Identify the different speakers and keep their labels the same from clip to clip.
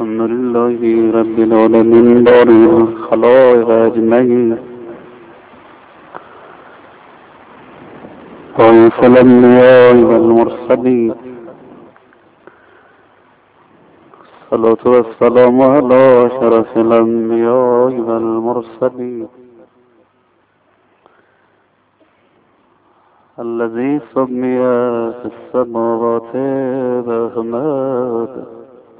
Speaker 1: الحمد لله رب العالمين بارئ الخلائق أجمعين رئيس الأنبياء والمرسلين الصلاة والسلام على أشرف الأنبياء والمرسلين الذي سمي في السماوات بأحمد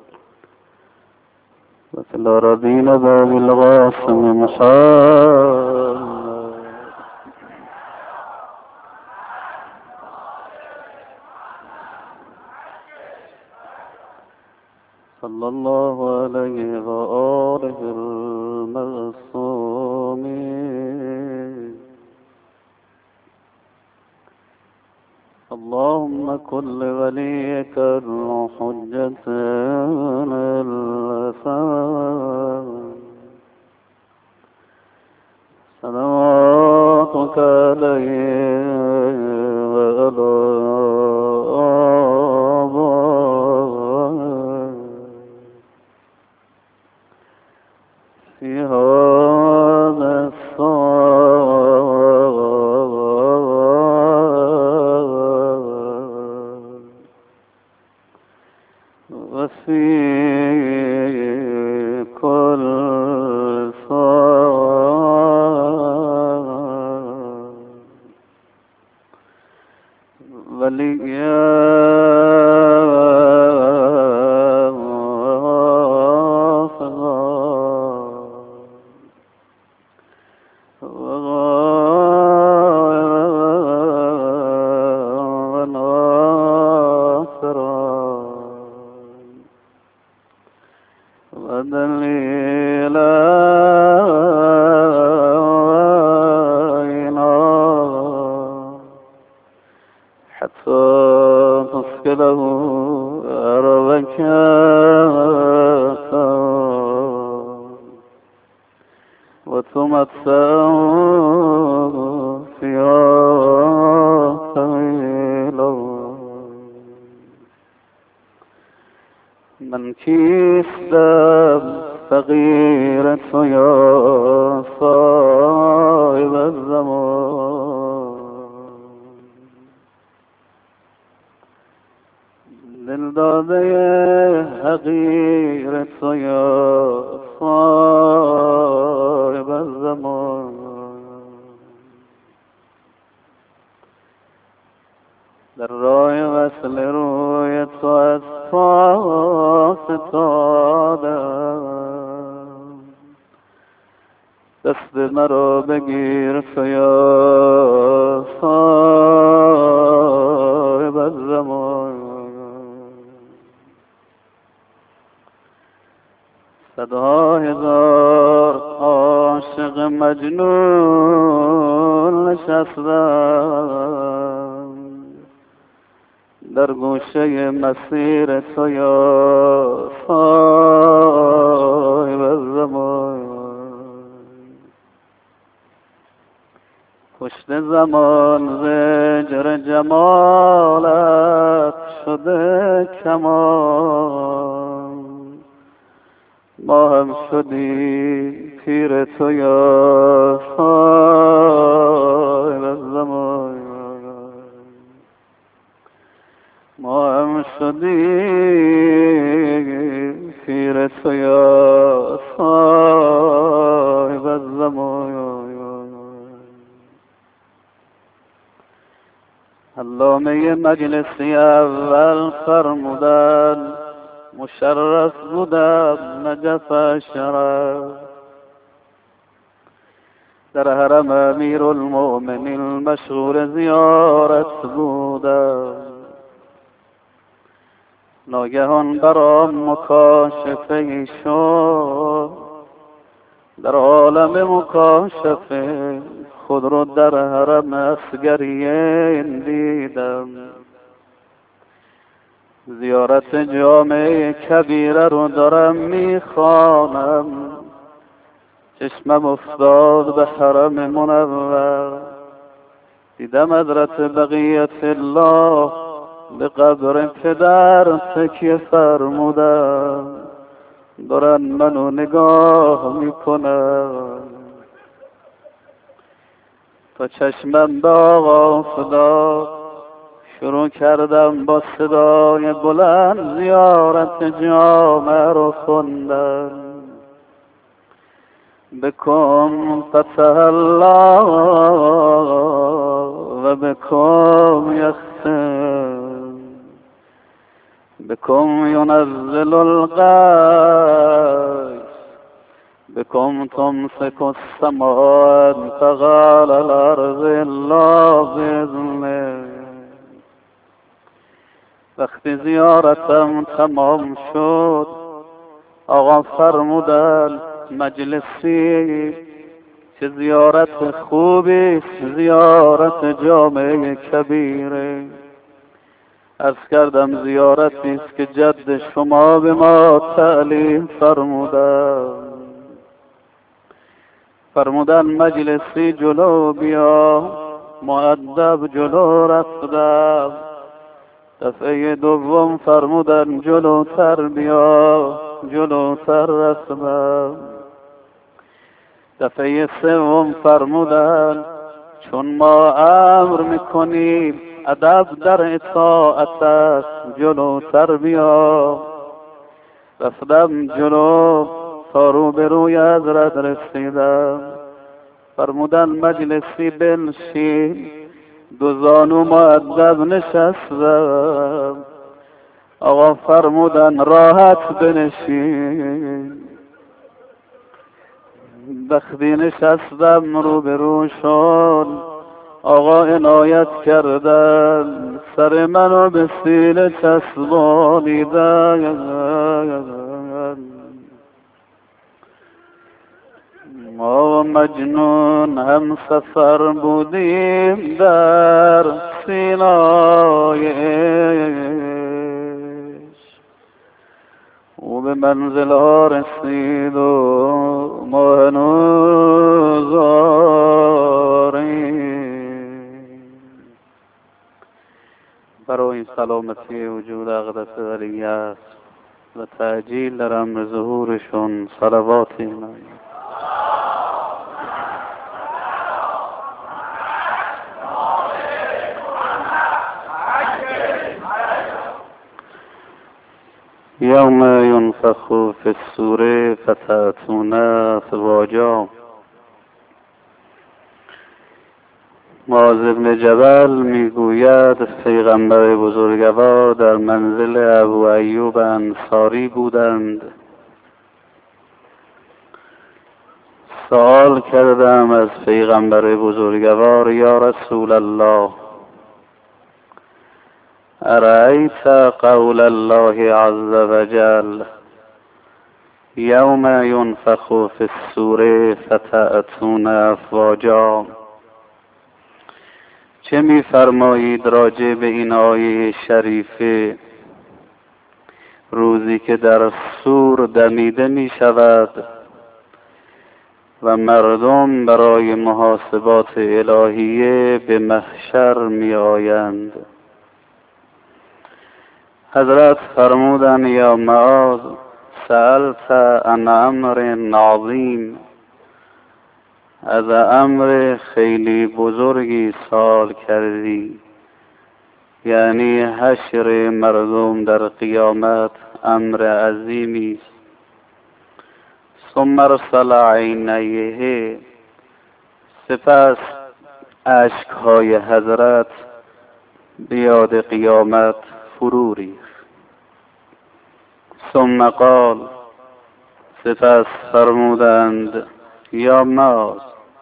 Speaker 1: وفي الأرضين ذوي القاسم محمد صلى الله عليه وآله المعصومين. اللهم كن لوليك الحجة الأسد صلواتك عليه وعلى آبائه في هذا وفي كل صلاة وليا تسكنه أرضك وتمتعه فيها طويلا. من كيسدم صغيرة يا صاحب الزمان دلداده حقیرت یا صاحب الزمان در راه وصل روی تو از پا فتادم دست مرا بگیر تو یا صاحب الزمان. صدها هزار عاشق مجنون نشستم در گوشه مسیر تو یا صاحب الزمان. پشت زمان زجر جمالت شده کمان ما هم شدی پیر تو یا صاحب الزمان. ما هم شدی پیر تو یا صاحب الزمان. علامه مجلسی اول فرمودن مشرف بودم نجف شرف در حرم امیر المؤمنین مشهور زیارت بودم ناگهان برام مکاشفه شد در عالم مکاشفه خود رو در حرم اصغریه دیدم زیارت جامع کبیره رو دارم میخوانم چشمم افتاد به حرم منور دیدم حضرت بقیت الله به قبر پدر تکیه فرمودم دارن منو نگاه میکنن تا چشمم داغ افتاد شروع کردم با صدای بلند زیارت جامع رو خوندن بکن فتح الله و بکن یختم بکن ینزل الغیث بكم تمسك السماء تغال الأرض الله بإذنه. وقتی زیارتم تمام شد آقا فرمودن مجلسی چه زیارت خوبی زیارت جامع کبیره. عرض کردم زیارتی است که جد شما به ما تعلیم فرمودن مجلسی جلو بیا. مؤدب جلو رفتم. دفعه دوم فرمودن جلوتر بیا. جلوتر رفتم. دفعه سوم فرمودن چون ما امر میکنیم ادب در اطاعت است جلوتر بیا. رفتم جلو تا روبروی حضرت رسیدم. فرمودن مجلسی بنشین. دو زانو مؤدب نشستم. آقا فرمودن راحت بنشین. وقتی نشستم روبروشون آقا عنایت کردن سر منو به سینه چسبانیدن. ما مجنون هم سفر بودیم در سینای عشق. او به منزل ها رسید و ما هنوز آریم. برای سلامتی وجود اقدس ولیت و تعجیل در امر ظهورشون صلواتی من. یوم ینفخ فی الصور فتأتون افواجا. معاذ بن جبل میگوید پیغمبر بزرگوار در منزل ابو ایوب انصاری بودند. سوال کردم از پیغمبر بزرگوار یا رسول الله ارأیت قول الله عز وجل یوم ینفخ فی الصور فتأتون افواجا. چه می‌فرمایید راجع به این آیه شریفه؟ روزی که در صور دمیده می شود و مردم برای محاسبات الهیه به محشر می آیند. حضرت فرمودند یا معاذ سألت عن امر عظیم. از امر خیلی بزرگی سوال کردی، یعنی حشر مردم در قیامت امر عظیمی است. ثم ارسل عینیه. سپس اشکهای حضرت به یاد قیامت فرو ریخت. ثم قال. سپس فرمودند یا معاذ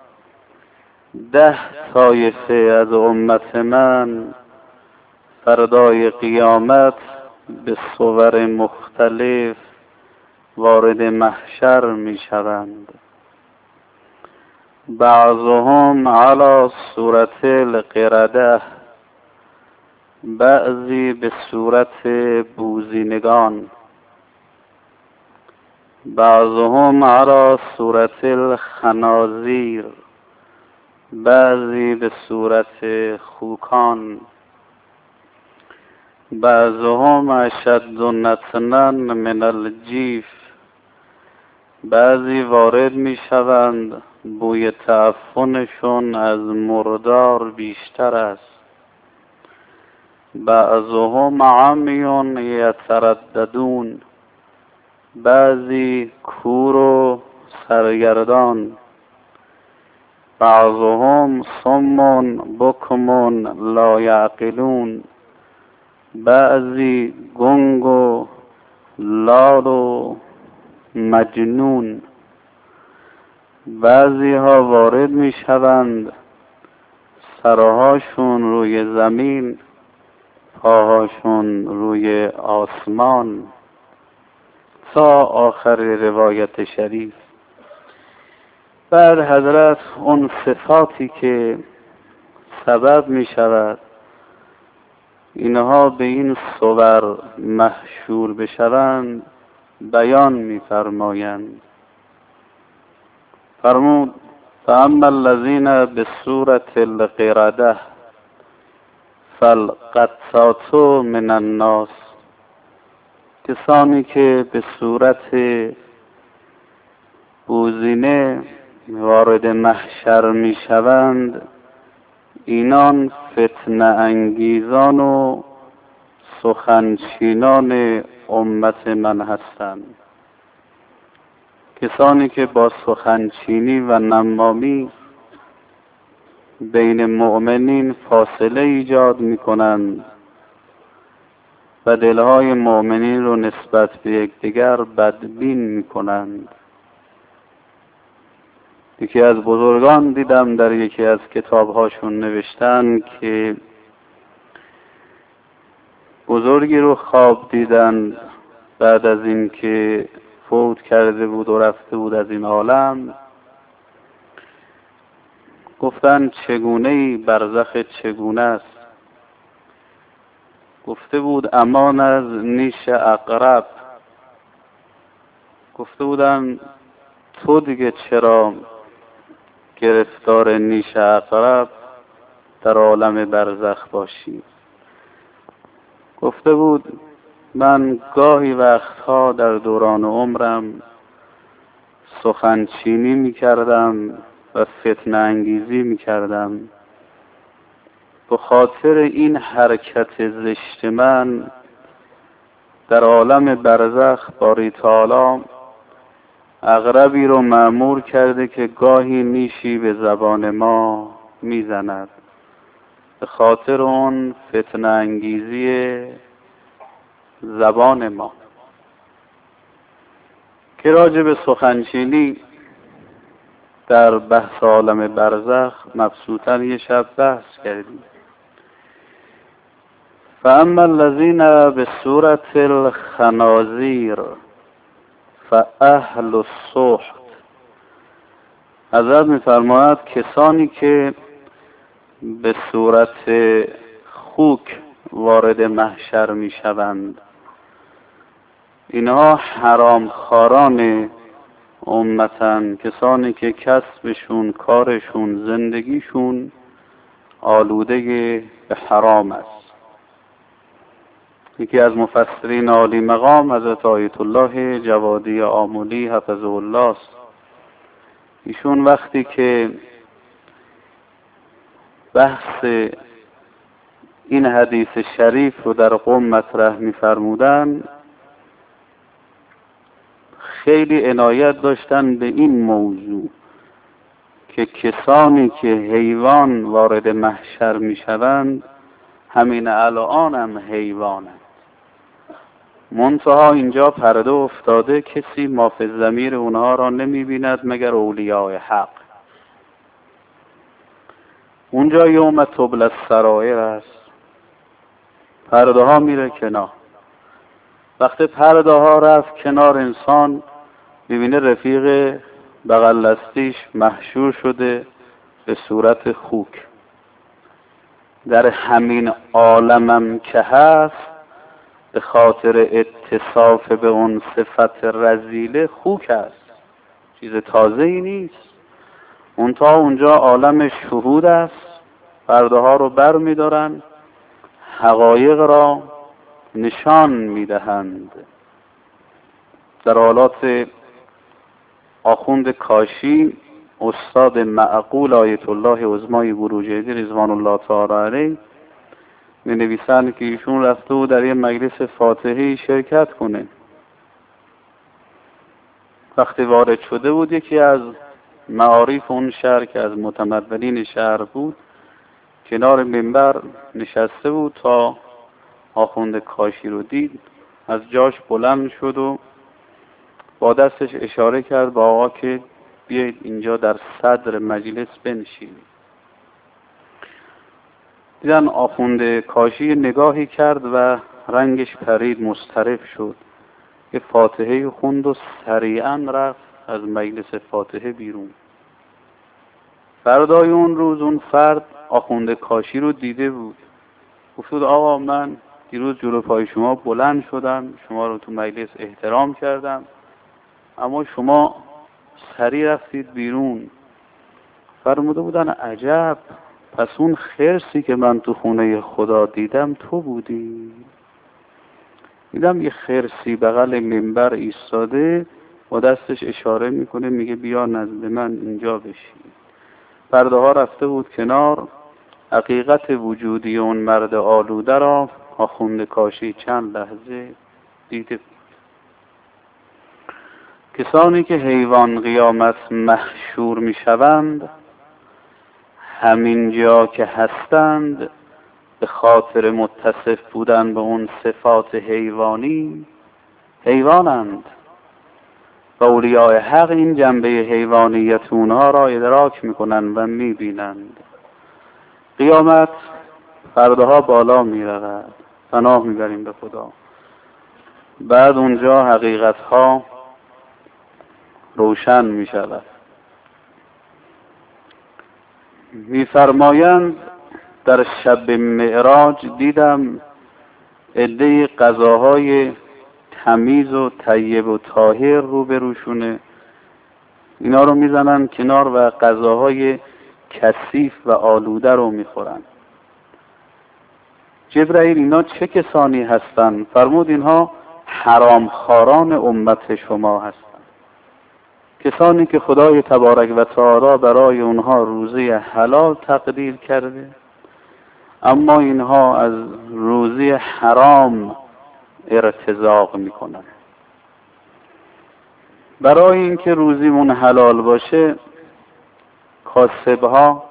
Speaker 1: 10 طایفه از امت من فردای قیامت به صور مختلف وارد محشر می شوند. بعضهم علی صورت القرده. بعضی به صورت بوزینگان. بعضهم علی صورت الخنازیر. بعضی به صورت خوکان. بعضهم اشد نتنا من الجیف. بعضی وارد می شوند بوی تعفنشون از مردار بیشتر است. بعضهم عمیون یترددون، بعضی کور و سرگردان. بعضهم صم بکم لا یعقلون، بعضی گنگ و لال و مجنون. بعضی ها وارد می شوند سرهاشون روی زمین، پاهاشون روی آسمان، تا آخر روایت شریف. بعد حضرت اون صفاتی که سبب می شود اینها به این صور محشور بشوند بیان می فرمایند. فرمود فاما الذین بصورة القردة فالقطات من الناس، کسانی که به صورت بوزینه وارد محشر می شوند اینان فتنه انگیزان و سخنچینان امت من هستند. کسانی که با سخنچینی و نمامی بین مؤمنین فاصله ایجاد می کنند و دلهای مؤمنین رو نسبت به یکدیگر بدبین می کنند. یکی از بزرگان دیدم در یکی از کتابهاشون نوشتن که بزرگی رو خواب دیدن بعد از این که فوت کرده بود و رفته بود از این عالم. گفتن چگونه برزخ چگونه است؟ گفته بود امان از نیش عقرب. گفته بودن تو دیگه چرا گرفتار نیش عقرب در عالم برزخ باشی؟ گفته بود من گاهی وقتها در دوران عمرم سخنچینی می کردم و فتنه انگیزی می کردم. به خاطر این حرکت زشت من در عالم برزخ باری تعالی عقربی رو مأمور کرده که گاهی نیشی به زبان ما میزند، به خاطر اون فتنه انگیزی زبان ما. که راجع به سخنچینی در بحث عالم برزخ مبسوطاً یه شب بحث کردیم. فاما الذین بصورة الخنازیر فاهل السحت، حضرت می‌فرماید کسانی که به صورت خوک وارد محشر میشوند اینها حرامخواران امتن، کسانی که کسبشون، کارشون، زندگیشون آلوده به حرام است. یکی از مفسرین عالی مقام حضرت آیت الله جوادی آملی حفظه الله است. ایشون وقتی که بحث این حدیث شریف رو در قم مطرح می‌فرمودن خیلی عنایت داشتن به این موضوع که کسانی که حیوان وارد محشر میشوند همین الان هم حیوانند. منتها اینجا پرده افتاده، کسی ما فی الضمیر اونها را نمیبیند مگر اولیاء حق. اونجا یوم تبلی السرائر است، پرده ها میره کنار. وقتی پرده ها رفت کنار انسان ببینه رفیق بغل دستیش محشور شده به صورت خوک. در همین عالمم که هست به خاطر اتصاف به اون صفت رذیله خوک است، چیز تازه ای نیست. منتها اونجا عالم شهود است، پرده ها رو بر می دارن، حقایق را نشان می دهند. در حالات آخوند کاشی استاد معقول آیت الله عظمای بروجردی رضوان الله تعالی علیه می نویسند که ایشون رفته و در یه مجلس فاتحی شرکت کنه. وقتی وارد شده بود یکی از معارف اون شهر که از متمدنین شهر بود کنار منبر نشسته بود تا آخوند کاشی رو دید، از جاش بلند شد و با دستش اشاره کرد با آقا که بیایید اینجا در صدر مجلس بنشینید. دیدن آخوند کاشی نگاهی کرد و رنگش پرید، مضطرب شد، یه فاتحه خوند و سریعا رفت از مجلس فاتحه بیرون. فردای اون روز اون فرد آخوند کاشی رو دیده بود، گفت آقا من دیروز جلو پای شما بلند شدم، شما رو تو مجلس احترام کردم، اما شما سریع رفتید بیرون. فرموده بودن عجب، پس اون خرسی که من تو خونه خدا دیدم تو بودی. دیدم یه خرسی بغل منبر ایستاده با دستش اشاره میکنه، میگه بیا نزد من اینجا بشین. پرده ها رفته بود کنار، حقیقت وجودی اون مرد آلوده را آخوند کاشی چند لحظه دیده بود. کسانی که حیوان قیامت محشور میشوند همین جا که هستند به خاطر متصف بودن به اون صفات حیوانی حیوانند و اولیاء حق این جنبه حیوانیت اونها را ادراک میکنند و میبینند. قیامت فردها بالا میرود، پناه میبریم به خدا. بعد اونجا حقیقتها روشن میشود. میفرمایند در شب معراج دیدم عده غذاهای تمیز و طیب و طاهر روبروشونه، اینا رو میزنن کنار و غذاهای کثیف و آلوده رو میخورن. جبرائیل اینا چه کسانی هستند؟ فرمود اینها حرامخواران امت شما هستند، کسانی که خدای تبارک و تعالی برای اونها روزی حلال تقدیر کرده اما اینها از روزی حرام ارتزاق میکنن. برای اینکه روزیمون حلال باشه کاسبها،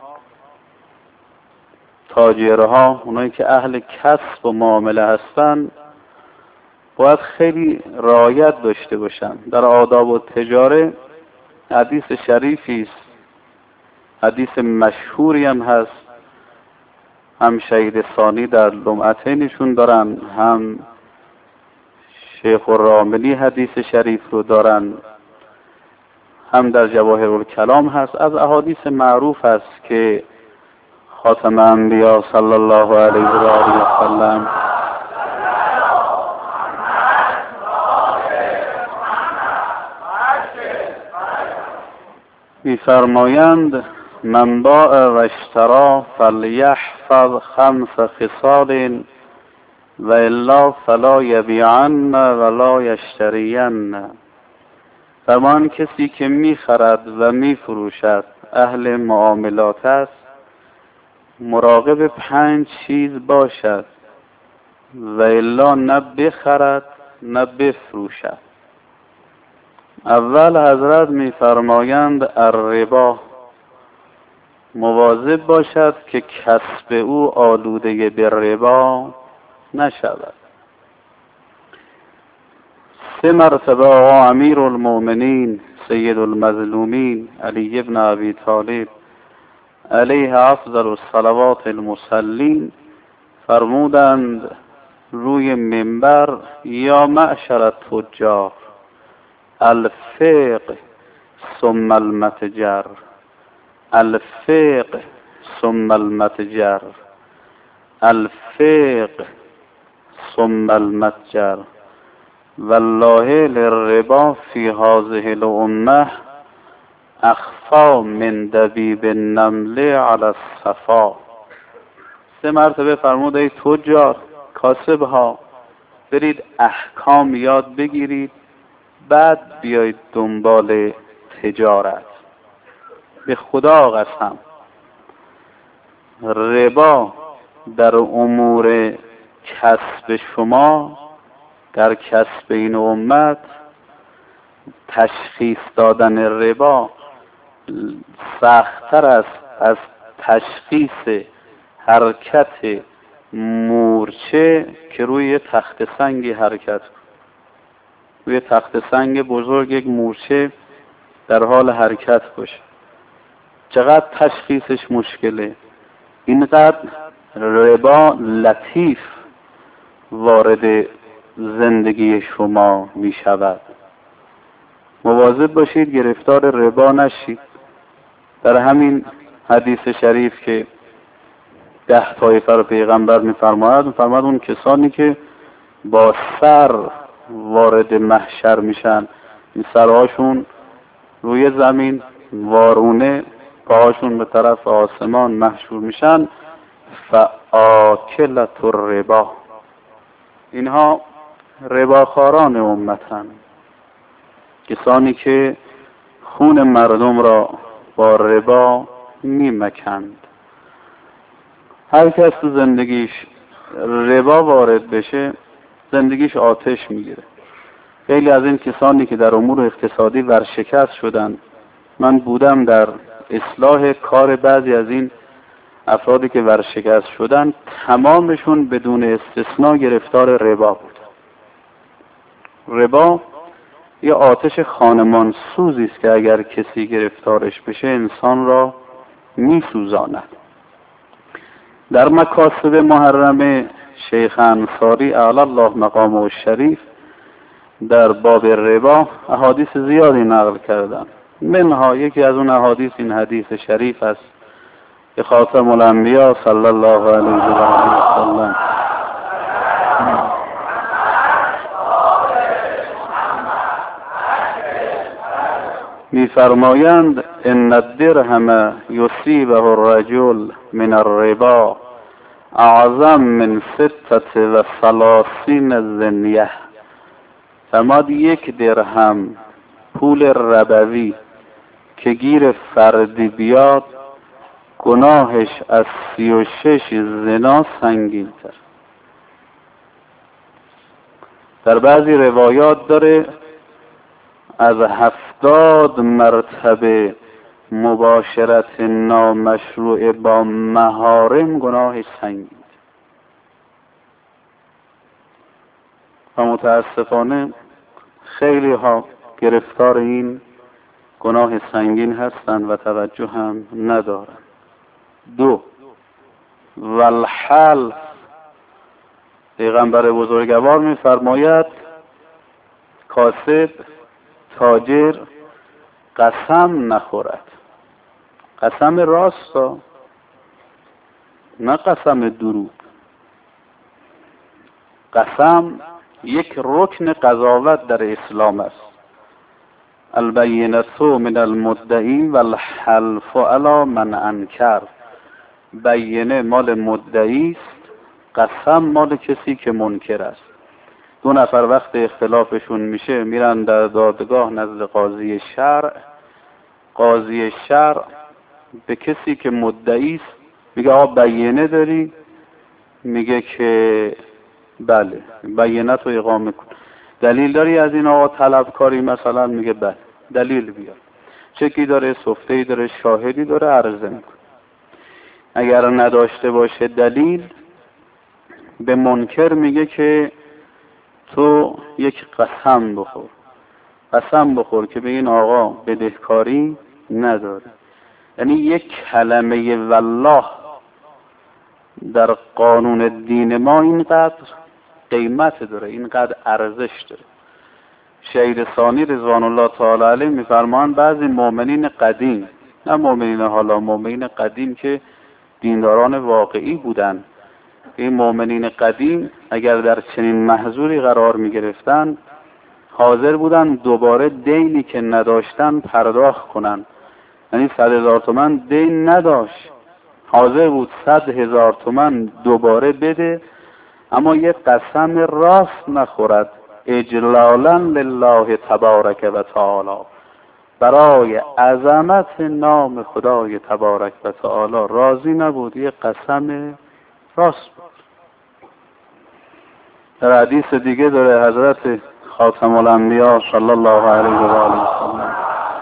Speaker 1: تاجرها، اونایی که اهل کسب و معامله هستن باید خیلی رعایت داشته باشن. در آداب و تجاره حدیث شریفی است، حدیث مشهوری هم هست، هم شهید ثانی در لمعتینشون دارن، هم شیخ الراملی حدیث شریف رو دارن، هم در جواهر الکلام هست. از احادیث معروف است که خاتم انبیا صلی الله علیه و آله و سلم می‌فرمایند من باع و اشترا فلیحفظ 5 خصال و الا فلا یبیعن ولا یشترین. فرمان کسی که می‌خرد و می‌فروشد اهل معاملات است مراقب 5 چیز باشد و الا نه بخرد نه بفروشد. اول حضرت می‌فرمایند الربا، مواظب باشد که کسب او آلوده به ربا نشود. 3 مرتبه آقا امیر المؤمنین سید المظلومین علی ابن ابی طالب علیه افضل الصلوات المصلین فرمودند روی منبر یا معشر التجار الفقه ثم المتجر، الفقه ثم المتجر، الفقه ثم المتجر. والله للربا فی هذه الامه اخفا من دبیب النمل علی الصفا. 3 مرتبه فرمود ای تجار، کاسب ها، برید احکام یاد بگیرید، بعد بیایید دنبال تجارت. به خدا قسم ربا در امور کسب شما، در کسب این امت، تشخیص دادن ربا سخت‌تر است از تشخیص حرکت مورچه که روی تخت سنگی حرکت. روی تخت سنگ بزرگ یک مورچه در حال حرکت باشه، چقدر تشخیصش مشکله. اینقدر ربا لطیف وارد زندگی شما می شود. مواظب باشید گرفتار ربا نشید. در همین حدیث شریف که 10 طایفه رو پیغمبر می‌فرماید اون کسانی که با سر وارد محشر میشن، این سرهاشون روی زمین وارونه، پاهاشون به طرف آسمان محشور میشن، فآکلة الربا، اینها رباخواران امتن، کسانی که خون مردم را با ربا میمکند. هر کس تو زندگیش ربا وارد بشه زندگیش آتش میگیره. خیلی از این کسانی که در امور اقتصادی ورشکست شدن، من بودم در اصلاح کار بعضی از این افرادی که ورشکست شدن، تمامشون بدون استثناء گرفتار ربا بود. ربا یه آتش خانمان سوزی است که اگر کسی گرفتارش بشه انسان را میسوزاند. در مکاسب محرم شیخ انصاری اعلی الله مقامه الشریف در باب ربا احادیث زیادی نقل کردن. منها یکی از اون احادیث این حدیث شریف است که خاتم الانبیا صلی الله علیه و سلم می‌فرمایند ان الدرهم یصیبه الرجل من الربا اعظم من 36 زنیه. فرماد 1 درهم پول ربوی که گیر فردی بیاد گناهش از 36 زنا سنگین تر. در بعضی روایات داره از 70 مرتبه مباشرت نامشروع با محارم گناهش سنگین. و متاسفانه خیلی ها گرفتار این گناه سنگین هستند و توجه هم ندارند. 2 والحلف، پیغمبر بزرگوار می‌فرماید کاسب تاجر قسم نخورد. قسم راست، نه قسم دروغ. قسم یک رکن قضاوت در اسلام است. البینة من المدعی والحلف علی من انکر. بینه مال مدعی است، قسم مال کسی که منکر است. 2 نفر وقت اختلافشون میشه میرن در دادگاه نزد قاضی شرع. قاضی شرع به کسی که مدعی است میگه آقا بینه داری؟ میگه که بله. بینت رو اقامه کن. دلیل داری از این آقا طلبکاری مثلا؟ میگه بله. دلیل بیار. چکی داره، سفته‌ای داره، شاهدی داره، عرضه میکن. اگر نداشته باشه دلیل، به منکر میگه که تو یک قسم بخور. قسم بخور که به این آقا بدهکاری نداره. یعنی یک کلمه والله در قانون دین ما اینقدر قیمت داره، اینقدر ارزش داره. شهید ثانی رضوان الله تعالی علیه میفرمایند بعضی مؤمنین قدیم، نه مؤمنین حالا، مؤمنین قدیم که دینداران واقعی بودن، این مؤمنین قدیم اگر در چنین محظوری قرار می گرفتن حاضر بودن دوباره دینی که نداشتن پرداخت کنن. یعنی 100,000 تومان دین نداشت، حاضر بود 100,000 تومان دوباره بده، اما یک قسم راست نخورد، اجلالا لله تبارک و تعالی، برای عظمت نام خدای تبارک و تعالی راضی نبود، یه قسم راست بود. در حدیث دیگه داره حضرت خاتم الانبیا صلی الله علیه و آله و سلم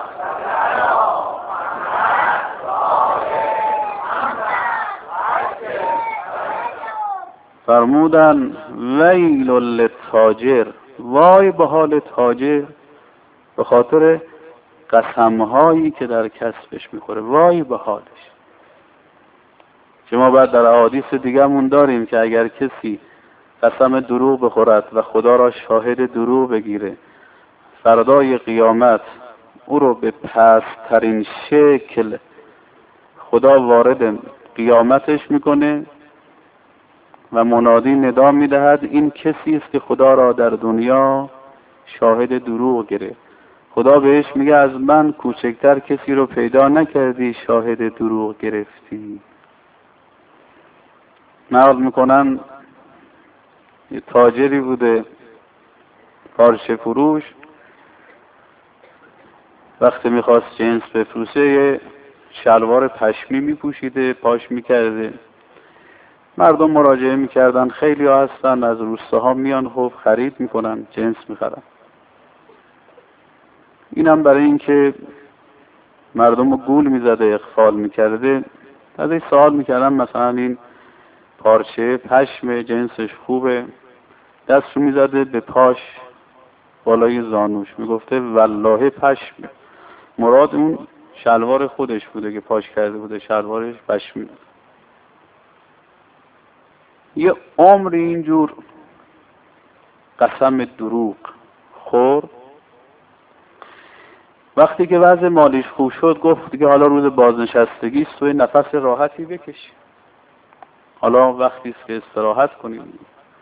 Speaker 1: فرمودن ویل للتاجر، وای به حال تاجر به خاطر قسمهایی که در کسبش میخوره، وای به حالش. که ما بعد در احادیث دیگه‌مون داریم که اگر کسی قسم دروغ بخورد و خدا را شاهد دروغ بگیره، فردای قیامت او رو به پست‌ترین شکل خدا وارد قیامتش میکنه و منادی ندا میدهد این کسی است که خدا را در دنیا شاهد دروغ گرفت. خدا بهش میگه از من کوچکتر کسی رو پیدا نکردی شاهد دروغ گرفتی. نقل میکنن یه تاجری بوده پارچه فروش، وقتی میخواست جنس بفروشه یه شلوار پشمی میپوشیده، پاش میکرده. مردم مراجعه میکردن، خیلی ها هستن از روستاها میان خوب خرید میکنن، جنس میخرن. اینم برای اینکه مردم رو گول میزده، اغفال میکرده، ازش سوال میکردن مثلا این پارچه پشم جنسش خوبه، دستشو میزده به پاش بالای زانوش، میگفته والله پشمه. مراد اون شلوار خودش بوده که پاش کرده بوده، شلوارش پشمی بود. یه عمر اینجور قسم دروغ خورد. وقتی که وضع مالیش خوب شد گفت دیگه حالا روز بازنشستگی است، توی نفس راحتی بکش، حالا وقتی است که استراحت کنیم.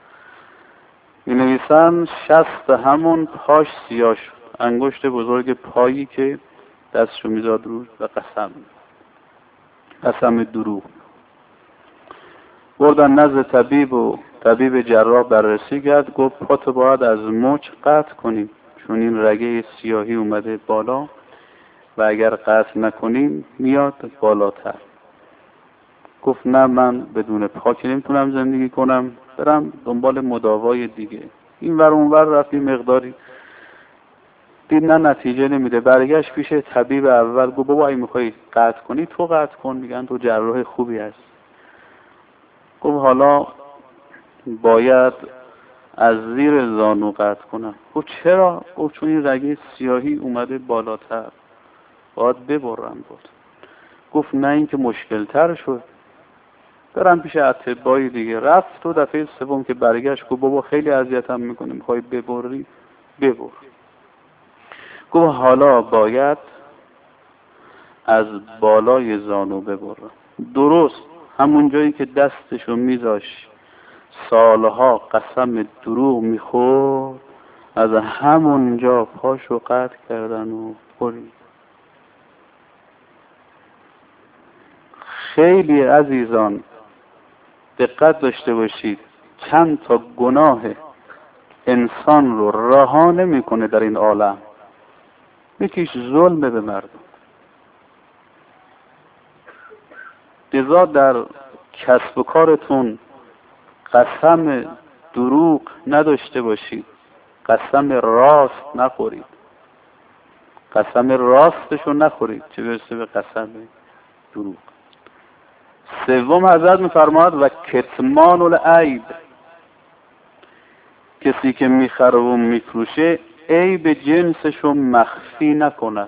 Speaker 1: می‌نویسن شست همون پاش سیاه شد، انگشت بزرگ پایی که دستشو میزاد روش و قسم دروغ. بردن نزد طبیب و طبیب جراح بررسی کرد، گفت پاتو باید از مچ قطع کنیم چون این رگه سیاهی اومده بالا و اگر قطع نکنیم میاد بالاتر. گفت نه من بدون پا که نمیتونم زندگی کنم، برم دنبال مداوای دیگه. این ور اون ور رفتیم مقداری، دید نه نتیجه نمیده. برگشت پیش طبیب اول، گفت بابا اگه میخوای قطع کنی تو قطع کن، میگن تو جراح خوبی هست. گفت حالا باید از زیر زانو قطع کنم. گفت چرا؟ گفت چون این رگه سیاهی اومده بالاتر، باید ببرم. گفت نه این که مشکل تر شد، برم پیش اطبای دیگه. رفت تو دفعه سوم که برگشت گفت بابا خیلی اذیتم میکنه، میخوای ببری ببر. گفت حالا باید از بالای زانو ببرم. درست همون جایی که دستشو میذاش سالها قسم دروغ میخورد، از همونجا پاشو قطع کردن و برید. خیلی عزیزان دقت داشته باشید، چند تا گناه انسان رو رها نمیکنه در این عالم. یکیش ظلم به مردم. لذا در کسب و کارتون قسم دروغ نداشته باشید، قسم راست نخورید، قسم راستشو نخورید، چه برسه به قسم دروغ. سوم حضرت میفرماد و کتمان العیب، کسی که میخره و میفروشه عیب جنسشو مخفی نکند.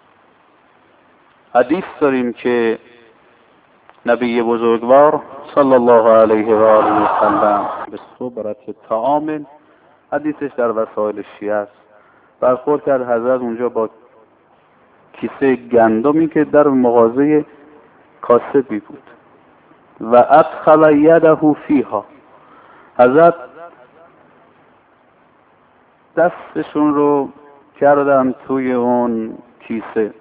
Speaker 1: حدیث داریم که نبی بزرگوار صلی الله علیه و آله و سلم به صبرت طعام، حدیثش در وسائل شیعه است، برخورد کرد حضرت اونجا با کیسه گندمی که در مغازه کاسبی بود و ادخل یده فیها. حضرت دستشون رو کردن توی اون کیسه.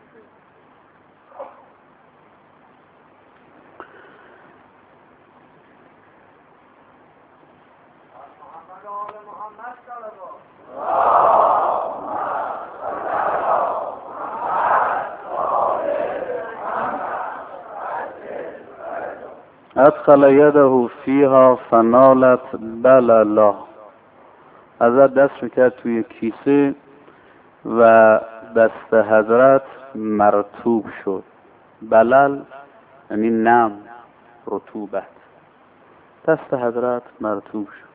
Speaker 1: ادخل یده فیها فنالت بللا. حضرت دست میکرد توی کیسه و دست حضرت مرطوب شد. بلل یعنی نم، رطوبت. دست حضرت مرطوب شد.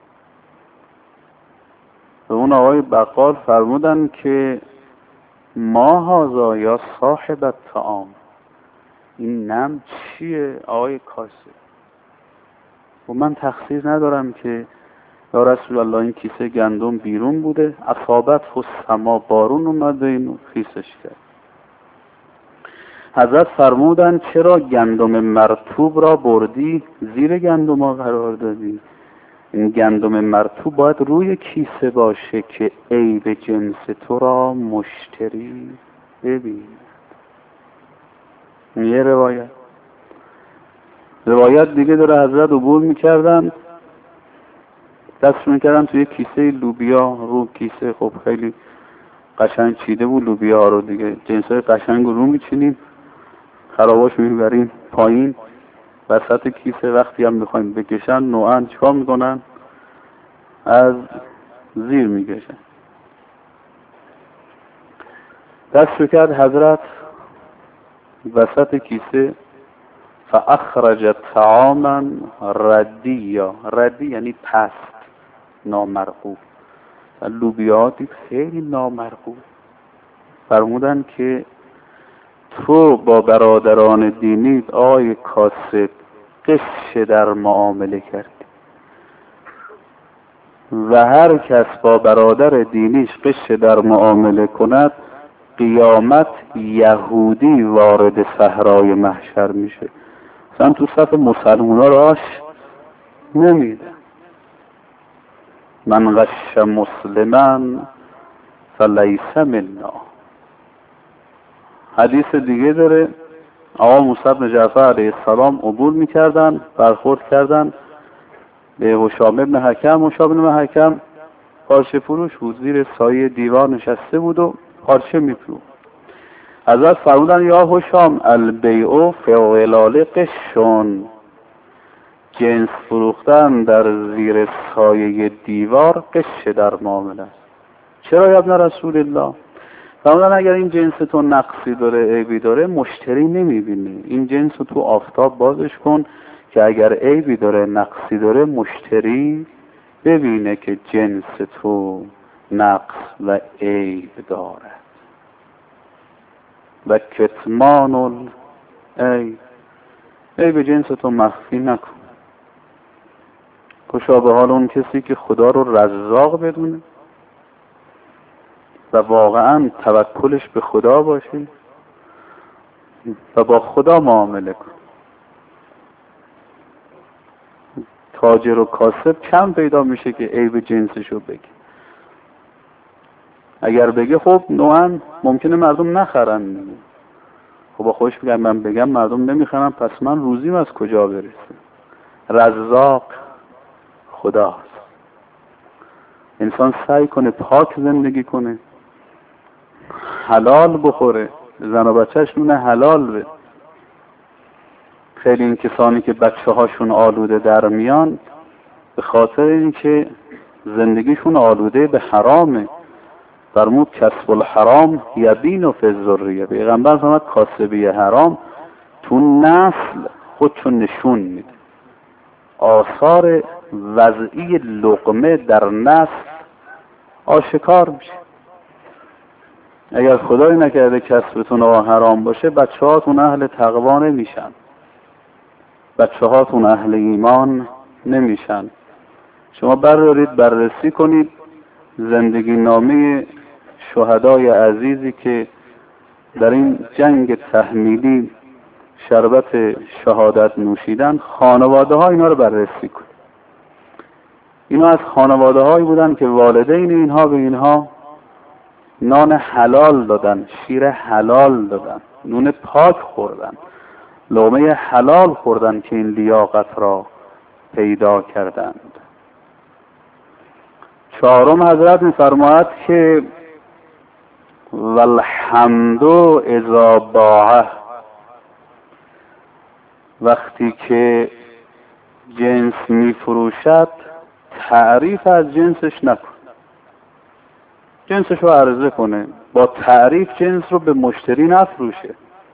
Speaker 1: و اون آقای بقال فرمودن که ما هذا یا صاحب الطعام، این نم چیه آقای کاسه؟ و من تقصیر ندارم که یا رسول الله این کیسه گندم بیرون بوده، اصابت السما، بارون اومده اینو خیسش کرد. حضرت فرمودن چرا گندم مرطوب را بردی زیر گندم ها قرار دادی؟ این گندم مرطوب باید روی کیسه باشه که عیب جنس تو را مشتری ببین. یه روایت دیگه داره، حضرت عبور میکردن، دست میکردن توی کیسه لوبیا، رو کیسه خب خیلی قشنگ چیده بود لوبیا رو دیگه، جنسای قشنگ رو میچینیم، خراباش میبریم پایین وسط کیسه، وقتی هم میخوایم بکشن نوعا چیکار میکنن؟ از زیر میکشن. دست کرد حضرت وسط کیسه، فاخرج طعاما ردیا. ردی یعنی پست، نامرغوب. لوبیاتی خیلی نامرغوب. فرمودن که تو با برادران دینیت آقای کاسب قش در معامله کردی و هر کس با برادر دینیش قش در معامله کند قیامت یهودی وارد صحرای محشر میشه. مثلا تو صف مسلمونا راش نمیده. من غش مسلما فلیس منا. حدیث دیگه داره، آقا موسی بن جعفر علیه السلام عبور میکردن، برخورد کردن به هشام بن حکم. هشام بن حکم پارچه فروش بود، زیر سایه دیوار نشسته بود و پارچه میفروخت. حضرت فرمودن یا هشام البیع فی ظلال قشون، جنس فروختن در زیر سایه دیوار قش در معامله است. چرا یا ابن رسول الله؟ فرمودن اگر این جنس تو نقصی داره، عیبی داره، مشتری نمیبینه. این جنس تو آفتاب بازش کن که اگر عیبی داره، نقصی داره، مشتری ببینه که جنس تو نقص و عیب داره. و کتمان عیب جنس تو مخفی نکن. خوشا به حال اون کسی که خدا رو رزاق بدونه و واقعا توکلش به خدا باشه و با خدا معامله کن. تاجر و کاسب کم پیدا میشه که عیب جنسشو بگه. اگر بگه خب نوعا ممکنه مردم نخرن. خب با خودش بگم من بگم مردم نمیخرن، پس من روزیم از کجا برسه؟ رزاق خداست. انسان سعی کنه پاک زندگی کنه، حلال بخوره، زن و بچهش نون حلال به. خیلی این کسانی که بچه هاشون آلوده در میان به خاطر اینکه زندگیشون آلوده به حرامه. فرمود کسب الحرام یبین فی الذریه. پیغمبر فرمود کاسبی حرام تو نسل خودشون نشون میده. آثار وضعی لقمه در نسل آشکار میشه. اگر خدای نکرده کسبتون حرام باشه، بچه هاتون اهل تقوا نمیشن، بچه هاتون اهل ایمان نمیشن. شما بردارید بررسی کنید زندگی نامه شهدای عزیزی که در این جنگ تحمیلی شربت شهادت نوشیدن، خانواده ها اینا رو بررسی کنید. اینا از خانواده هایی بودن که والدین اینها به اینها نان حلال دادن، شیر حلال دادن، نون پاک خوردن، لقمه حلال خوردن که این لیاقت را پیدا کردند. چهارم حضرت می‌فرماید که والحمد اذا باع، وقتی که جنس میفروشد تعریف از جنسش نکن، جنسش رو عرضه کنه، با تعریف جنس رو به مشتری نفروشه.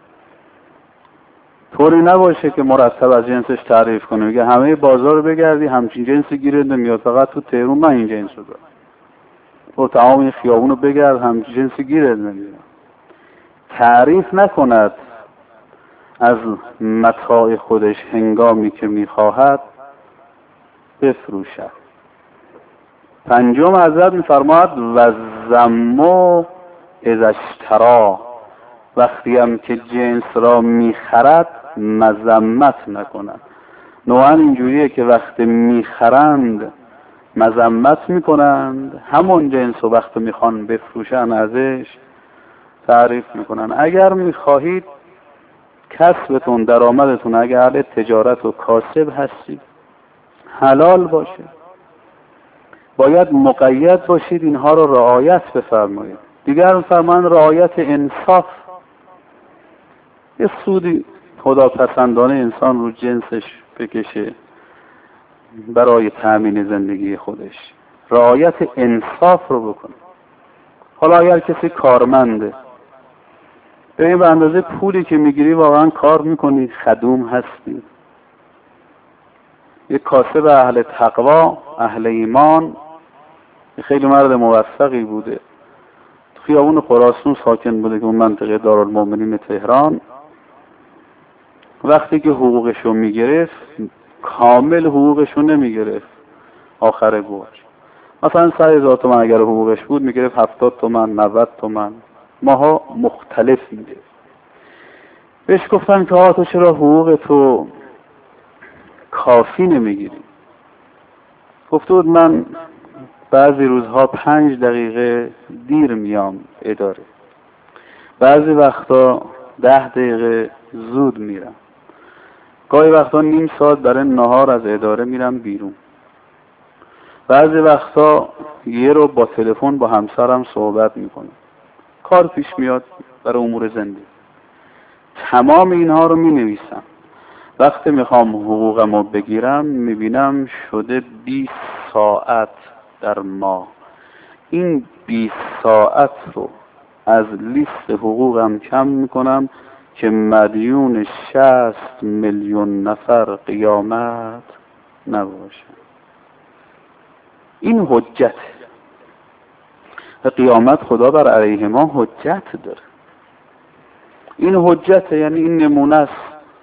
Speaker 1: طوری نباشه که مرتب از جنسش تعریف کنه، میگه همه بازار رو بگردی همچین جنسی گیرت نمیاد، فقط تو تهران من این جنس رو دارم. تو تمام این خیابون رو بگرد همچین جنسی گیرت نمیاد. تعریف نکند از متاع خودش هنگامی که میخواهد بفروشد. پنجم حضرت میفرماید و ذمو اذا اشتری، وقتی هم که جنس را میخرد مذمت نکند. نوعا اینجوریه که وقتی میخرند مذمت میکنند، همون جنس رو وقتی میخوان بفروشن ازش تعریف میکنن. اگر میخواهید کسبتون، درآمدتون، اگر اهل تجارت و کاسب هستید، حلال باشه، باید مقید باشید، اینها رو رعایت بفرمایید. دیگر فرمان رعایت انصاف. یه سودی خداپسندانه انسان رو جنسش بکشه برای تأمین زندگی خودش، رعایت انصاف رو بکنه. حالا اگر کسی کارمنده، ببین به اندازه پولی که میگیری واقعا کار میکنی، خدوم هستی. یک کاسب اهل تقوا، اهل ایمان، خیلی مرد موفقی بوده، تو خیابون خراسان ساکن بوده که اون منطقه دارالمومنین تهران. وقتی که حقوقشو میگرفت کامل حقوقشو نمیگرفت، آخر برج مثلا 100,000 تومان اگر حقوقش بود میگرفت 70 تومان 90 تومان ماها مختلف میده. بهش گفتن که تو چرا حقوق تو کافی نمیگیری؟ گفته بود من بعضی روزها 5 دقیقه دیر میام اداره، بعضی وقتا 10 دقیقه زود میرم، گاهی وقتا نیم ساعت برای نهار از اداره میرم بیرون، بعضی وقتا یه رو با تلفن با همسرم صحبت میکنم، کار پیش میاد برای امور زندگی. تمام اینها رو می نویسم. وقتی میخوام حقوقم رو بگیرم میبینم شده 20 ساعت در ماه. این 20 ساعت رو از لیست حقوقم کم میکنم که مدیون 60 میلیون نفر قیامت نباشه. این حجت قیامت، خدا بر علیه ما حجت داره. این حجت یعنی این نمونه است.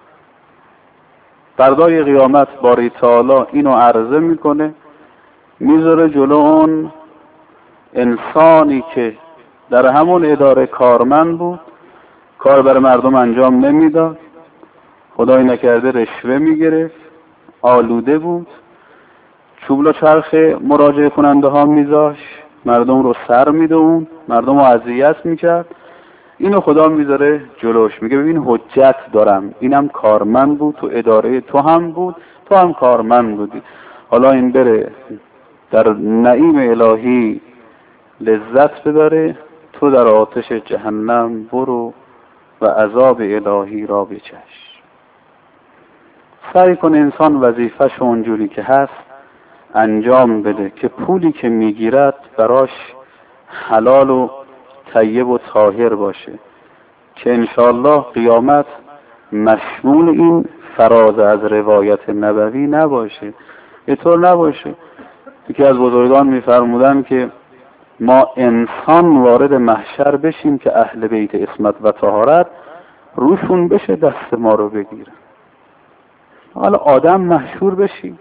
Speaker 1: فردای قیامت باری تعالی اینو عرضه میکنه، میذاره جلو اون انسانی که در همون اداره کارمند بود، کار برای مردم انجام نمیداد، خدای نکرده رشوه میگرفت، آلوده بود، چوبلا چرخ مراجعه کننده ها میذاش، مردم رو سر میدون، مردم رو اذیت میکرد. اینو خدا میذاره جلوش، میگه ببین حجت دارم، اینم کارمند بود، تو اداره تو هم بود، تو هم کارمند بودی، حالا این بره در نعیم الهی لذت ببره، تو در آتش جهنم برو و عذاب الهی را بچش. سعی کن انسان وظیفه‌شو اونجوری که هست انجام بده که پولی که میگیرد براش حلال و طیب و طاهر باشه، که انشاءالله قیامت مشمول این فراز از روایت نبوی نباشه. اینطور نباشه. یکی از بزرگان میفرمودن که ما انسان وارد محشر بشیم که اهل بیت عصمت و طهارت روشون بشه دست ما رو بگیرن. حالا آدم محشور بشیم،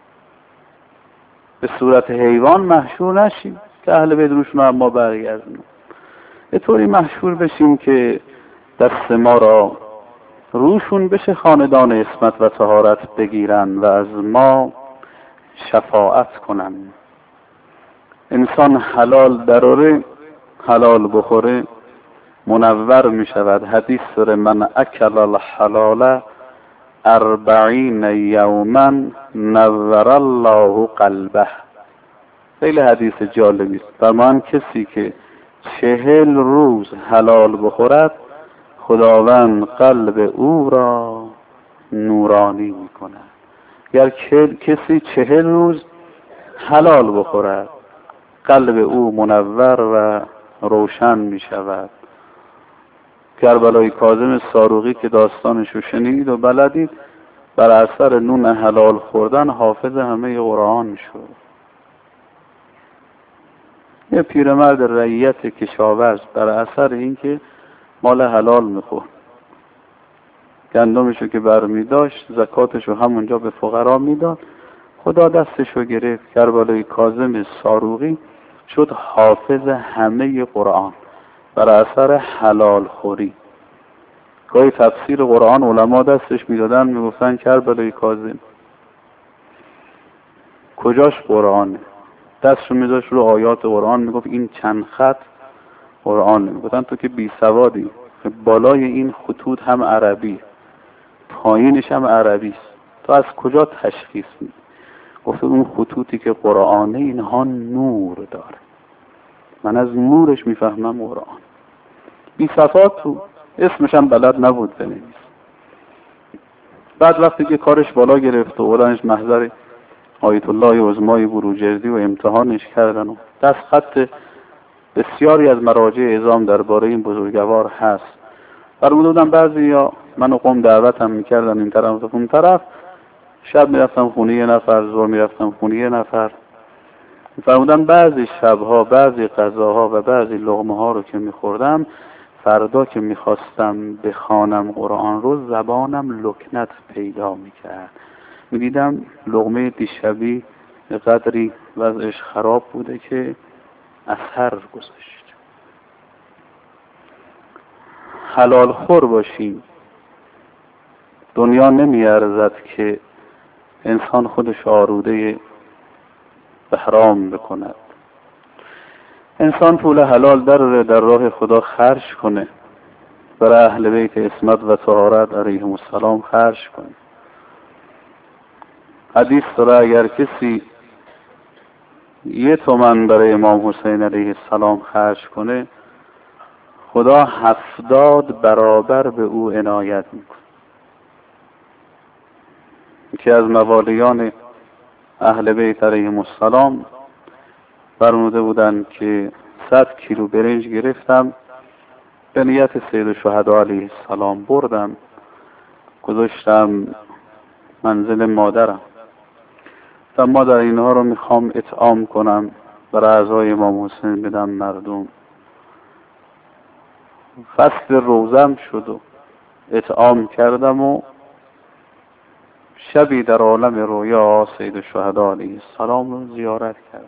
Speaker 1: به صورت حیوان محشور نشیم که اهل بیت روشون رو ما برگردونن. به طوری محشور بشیم که دست ما را روشون بشه خاندان عصمت و طهارت بگیرن و از ما شفاعت کنن. انسان حلال دراره، حلال بخوره، منور می شود. حدیث داره من اکل الحلال 40 یوما نور الله قلبه. خیلی حدیث جالبی است. فرمان کسی که 40 روز حلال بخورد خداوند قلب او را نورانی می کند. گر کسی 40 روز حلال بخورد قلب او منور و روشن می شود. کربلای کاظم ساروقی که داستانشو شنید و بلدید، بر اثر نون حلال خوردن حافظ همه قرآن شد. یه پیرمرد رعیت کشاورز بر اثر اینکه مال حلال میخورد، گندمشو که برمی داشت زکاتشو همونجا به فقرا میداد، خدا دستشو گرفت. کربلای کاظم ساروقی شد حافظ همه قرآن بر اثر حلال خوری. گاهی تفسیر قرآن علما دستش میدادن میگفتن کربلای کاظم کجاش قرآنه، دستشو میذاشت رو آیات قرآن میگفت این چند خط قرآن. میگفتن تو که بی سوادی، بالای این خطوط هم عربی پایینش هم عربی است، تو از کجا تشخیص میدی؟ گفت اون خطوطی که قرآنه اینها نور داره، من از نورش میفهمم قرآن. بی صفات تو، اسمش هم بلد نبود بنویس. بعد وقتی که کارش بالا گرفت و بردنش محضر آیت الله عظمای بروجردی و امتحانش کردن و دست خط بسیاری از مراجع اعظام درباره این بزرگوار هست. فرمودن بعضیا منو قم دعوتم میکردن این طرف و اون طرف، شب میرفتم خونه یه نفر، ظهر میرفتم خونه یه نفر. فرمودن بعضی شبها بعضی غذاها و بعضی لقمه ها رو که میخوردم، فردا که میخواستم بخوانم قرآن رو زبانم لکنت پیدا میکرد. میدیدم لقمه دیشبی قدری وضعش خراب بوده که اثر گذاشت. حلال خور باشیم. دنیا نمیارزد که انسان خودش آروده به حرام بکند. انسان پول حلال در راه خدا خرج کنه، برای اهل بیت عصمت و طهارت علیهم السلام خرج کنه. حدیث داره اگر کسی 1 تومن برای امام حسین علیه السلام خرج کنه، خدا 70 برابر به او عنایت میکنه. که از موالیان اهل بیت علیهم السلام فرموده بودند که 100 کیلو برنج گرفتم به نیت سید الشهدا علیه السلام، بردم گذاشتم منزل مادرم. مادر اینها رو میخوام اطعام کنم برای اعضای امام حسین بدم مردم. فصل روزم شد و اطعام کردم و شبی در عالم رویا سید الشهدا علیه السلام رو زیارت کردم.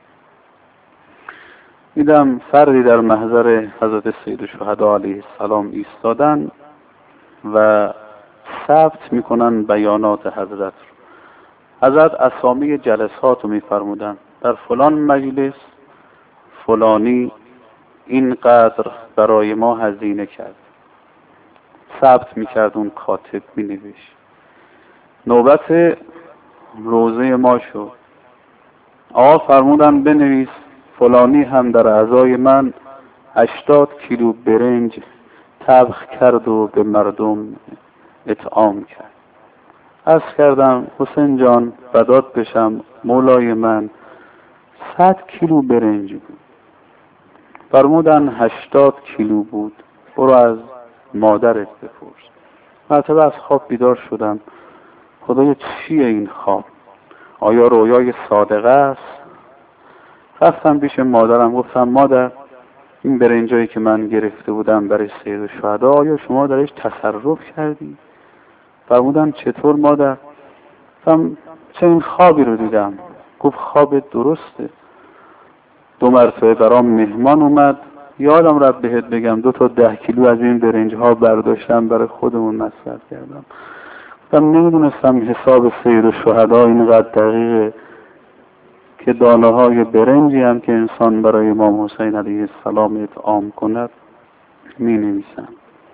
Speaker 1: دیدم فردی در محضر حضرت سید الشهدا علیه السلام ایستادن و ثبت میکنن بیانات حضرت رو. حضرت اسامی جلسات رو میفرمودن، در فلان مجلس فلانی اینقدر برای ما هزینه کرد، ثبت میکرد اون کاتب مینوشت. نوبت روزه ما شد، آقا فرمودن بنویس فلانی هم در اعضای من 80 کیلو برنج طبخ کرد و به مردم اطعام کرد. عرض کردم حسین جان بدات بشم مولای من 100 کیلو برنج بود. فرمودن 80 کیلو بود، برو از مادرت بپرس. مرتبه از خواب بیدار شدم، خدایا چیه این خواب؟ آیا رویای صادقه است؟ رفتم پیش مادرم گفتم مادر این برنجایی که من گرفته بودم برای سید الشهدا آیا شما درش تصرف کردی؟ فرمودن چطور مادر؟ گفتم چه این خوابی رو دیدم. گفت خواب درسته. 2 مرتبه برام مهمان اومد، یادم رفت بهت بگم 2 تا 10 کیلو از این برنج ها برداشتم برای خودمون مصرف کردم. گفتم نمیدونستم حساب سید الشهدا اینقدر دقیقه که دانه های برنجی هم که انسان برای امام حسین علیه السلام اطعام کند می نویسن.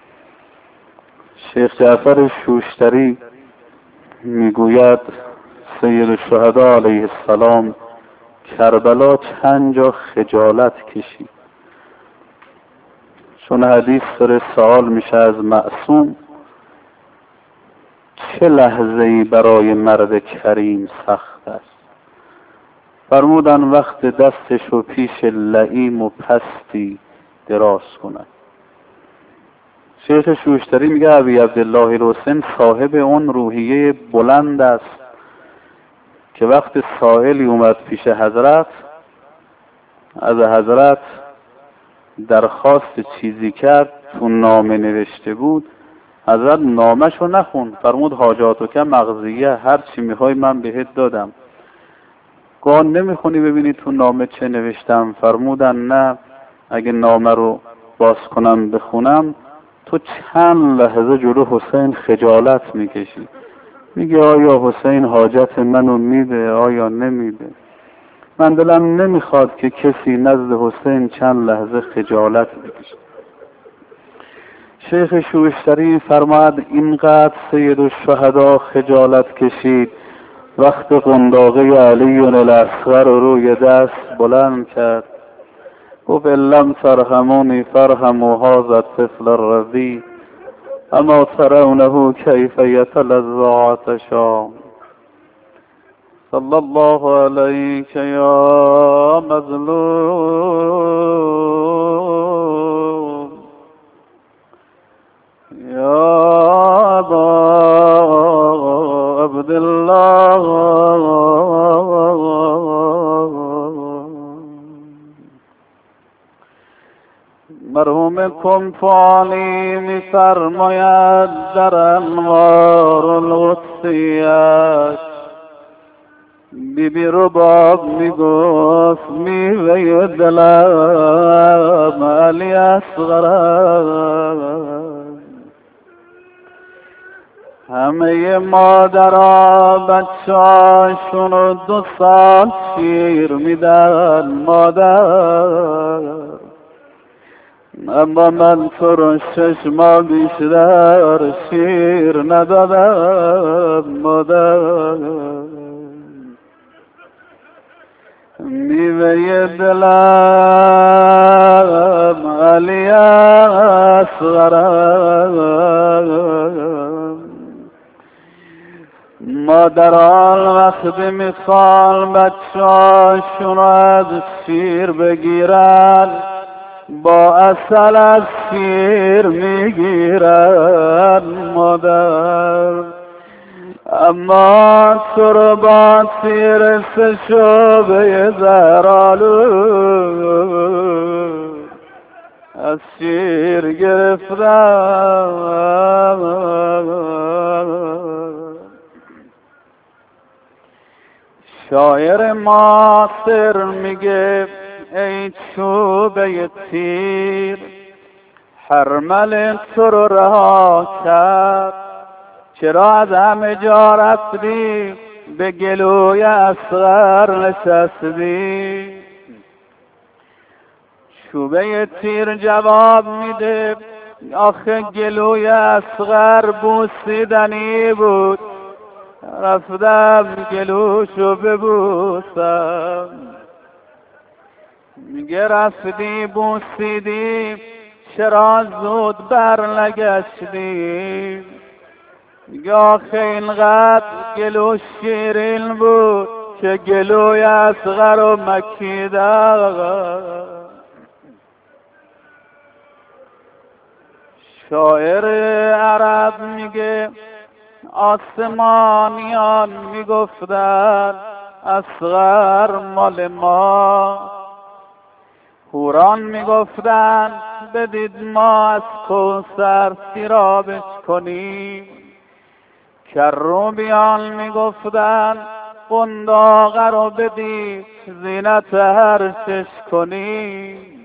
Speaker 1: شیخ جعفر شوشتری میگوید سید الشهدا علیه السلام کربلا چند جا خجالت کشید. چون حدیث داره سوال میشه از معصوم چه لحظه‌ای برای مرد کریم سخت است. فرمودن وقت دستش و پیش لئیم و پستی دراز کند. شیخ شوشتری میگه ابی عبدالله الحسین صاحب اون روحیه بلند است که وقت سائلی اومد پیش حضرت، از حضرت درخواست چیزی کرد، تو نامه نوشته بود، حضرت نامش رو نخوند، فرمود حاجاتو که مغزیه، هر چی میخوای من بهت دادم. گاه نمیخونی ببینی تو نامه چه نوشتم؟ فرمودن نه، اگه نامه رو باز کنم بخونم تو چند لحظه جلو حسین خجالت میکشی، میگه آیا حسین حاجت منو میده آیا نمیده؟ من دلم نمیخواد که کسی نزد حسین چند لحظه خجالت بکشه. شیخ شوشتری فرماد اینقدر سید الشهدا خجالت کشید وقت قنداقه علی الاصغر روی دست بلند کرد، گفت لم ترحمونی فرحموا هذا الطفل الرضیع اما ترونه کیف یتلظی عطشا. صلی الله علیک یا مظلوم یا ابا عبدالله. مرحوم کنفانی می‌فرماید در انوار القدسیت، بیبی رباب میگفت میوه دلم علی اصغر، همه مادرها بچه‌هاشون رو 2 سال شیر میدن مادر، اما من تو رو 6 ماه بیشتر شیر ندادم مادر. میوه دلم علی اصغر، مادران وقتی میخوان بچه‌هاشون از شیر بگیرن با عسل از شیر میگیرن مادر، اما تو رو با تیر شعبه زهرآلود از شیر گرفتم. شاعر معاصر میگه ای چوبه تیر حرمل تو رو رها کرد، چرا از همه جا رفتی به گلوی اصغر نشستی؟ چوبه تیر جواب میده آخه گلوی اصغر بوسیدنی بود، رفتم گلوشو ببوسم. میگه رفتی بوسیدی چرا زود بر نگشتی؟ میگه آخه اینقدر گلو شیرین بود که گلوی اصغر رو مکیدم. شاعر عرب میگه آسمانیان میگفتن اصغر مال ما، حوران میگفتن بدید ما از کوثر سیرابش کنیم، کروبیان میگفتن قنداقه رو بدید زینت هرشش کنیم،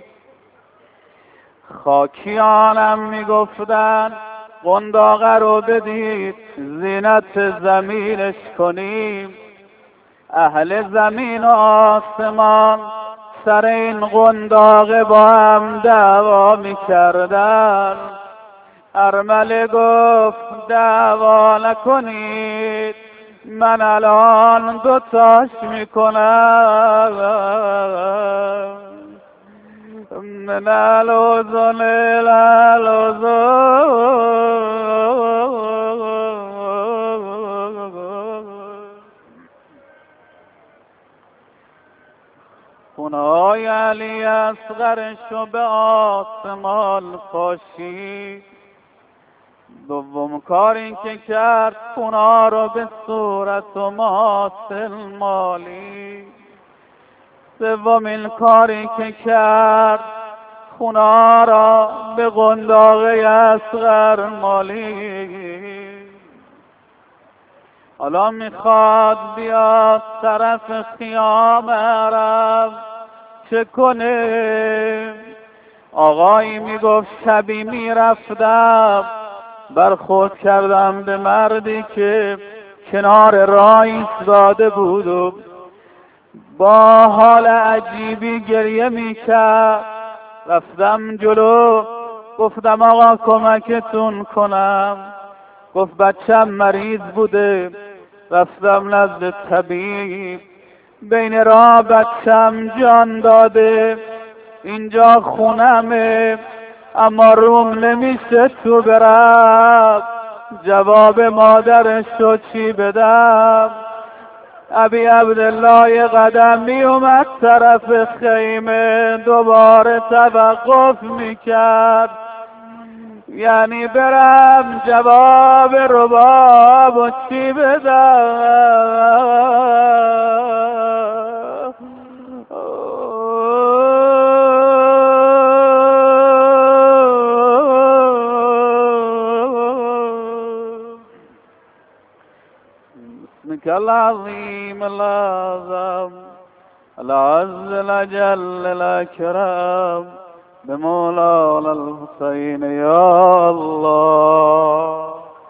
Speaker 1: خاکیانم میگفتن قنداقه رو بدید زینت زمینش کنیم. اهل زمین و آسمان سر این قنداقه با هم دعوا میکردن، ارمله گفت دعوا نکنید من الان 2 تاش میکنم. من الوزن الالوزن پای علی اصغرشو به آسمان پاشید. دوم کار این که کرد خونا رو به صورت و ماسل مالی. سومین کاری که کرد خونا را به قنداق اصغر مالی. حالا میخواد بیاد طرف خیام عرب، چه کنه؟ آقایی میگفت شبی میرفتم برخورد کردم به مردی که کنار راه ایستاده بود و با حال عجیبی گریه میکرد. رفتم جلو گفتم آقا کمکتون کنم. گفت بچم مریض بوده، رفتم نزد طبیب، بین راه بچم جان داده. اینجا خونمه اما روم نمیشه تو برم. جواب مادرش رو چی بدم؟ ابی عبدالله قدم می اومد طرف خیمه، دوباره توقف میکرد، یعنی برم جواب رباب و چی بدم؟ اسمك العظيم الأعظم العز الأجل الأكرم بمولانا الحسين يا الله.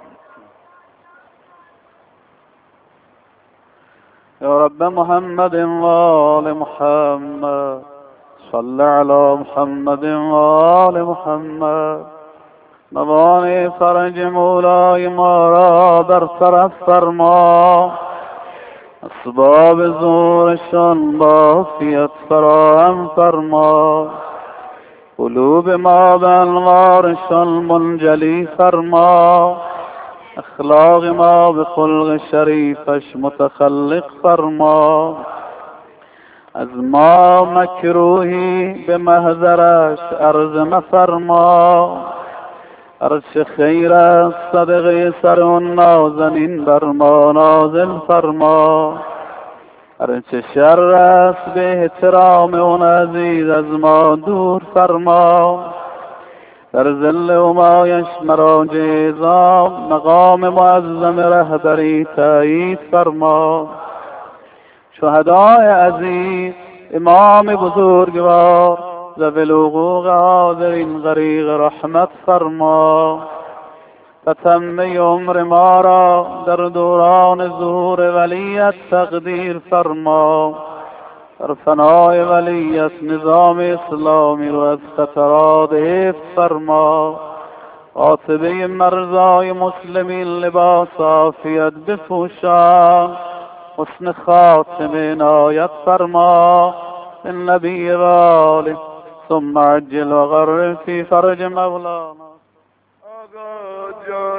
Speaker 1: يا رب محمد وآل محمد صل على محمد وآل محمد. موانع فرج مولای ما را برطرف فرما، اسباب زورشان با عافیت فراهم فرما، قلوب ما به انوارشان منجلی فرما، اخلاق ما به خلق شریفش متخلق فرما، از ما مکروهی به محضرش عرض مفرما. هرچه خیر است صدقه سر اون نازنین بر ما نازل فرما، هرچه شر است به احترام اون عزیز از ما دور فرما. در ظل همایش مرا جیزام مقام معظم رهبری تایید فرما. شهدای عزیز امام بزرگوار ذوی الحقوق حاضرین غریق رحمت فرما. تتمه عمر ما را در دوران ظهور ولیت تقدیر فرما. در فنای ولیت نظام اسلامی رو از خطرات حفظ فرما. عاطبه مرزای مسلمین لباس عافیت بپوشان. حسن خاتمه عنایت فرما. النبی و آله ثم عجل و غرر فی فرج مولانا.
Speaker 2: آقا جان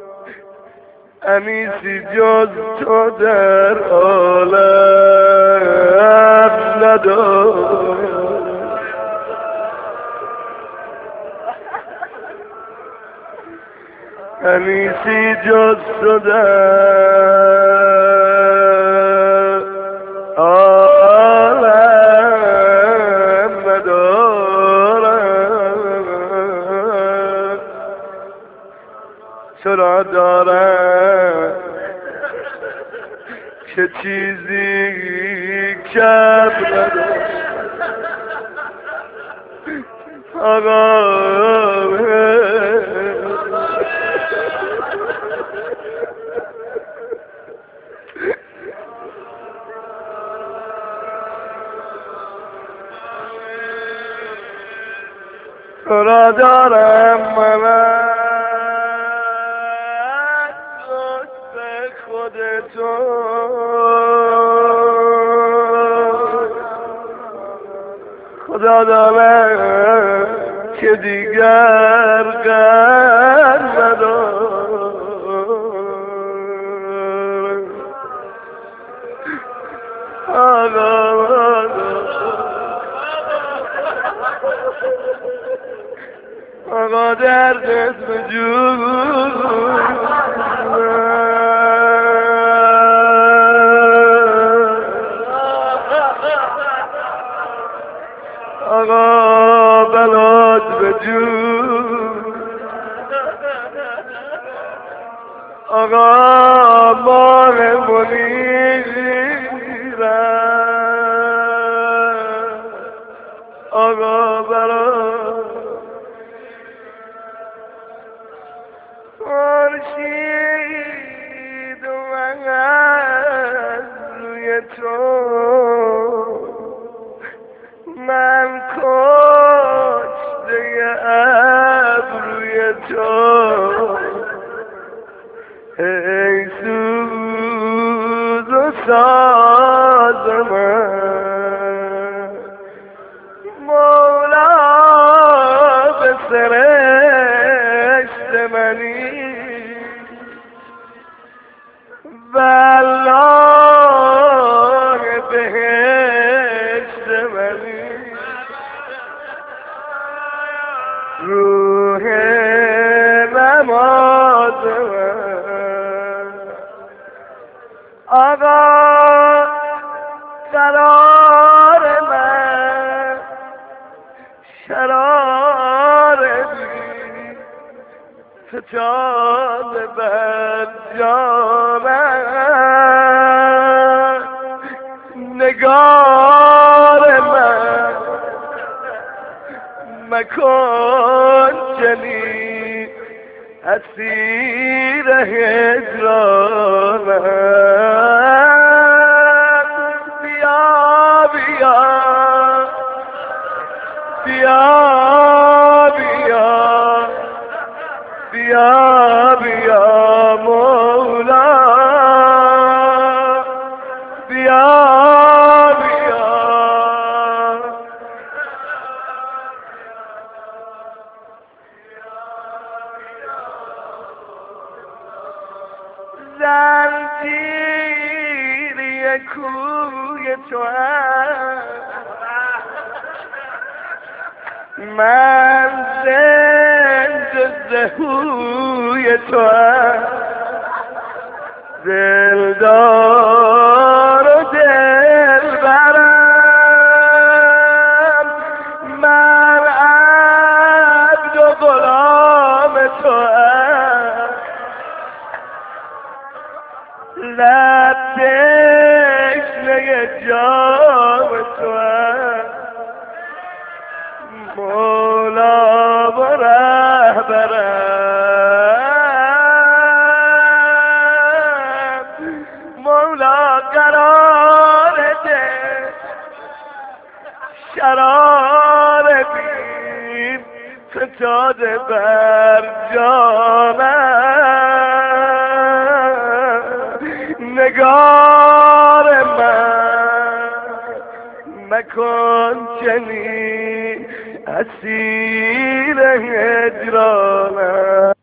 Speaker 2: انیسی جز تو در عالم ندار، انیسی جز تو در عالم ندارم. چرا دارم که چیزی کم ندارم. آقا را دارم من دوست خودتو، خدا دارم که دیگر غر ندارم. آقا بیا دردت بجور آقا بلاد بجور آقا ماه منیرم آقا بلاد خورشید اومد روی تو من کشته ابروی تو ای سوز و ساز من مولا به سرشت منی والله بهشت منی روح نماز من آقا قرار من شرار بی فتاد بر جانم نگار من مکن چنین اسیر هجرانم بیا بیا بیا بیا بیا بیا مولا بیا بیا زنجیری کوی تو من زنج زهوی تو دلدار و دلبرم من عبد و غلام تو لب تشنه جام تو مولا و رهبرم مولا قرار ده شرار بیم فتاده بر جانم نگار من مکن چنین اسیر هجرانم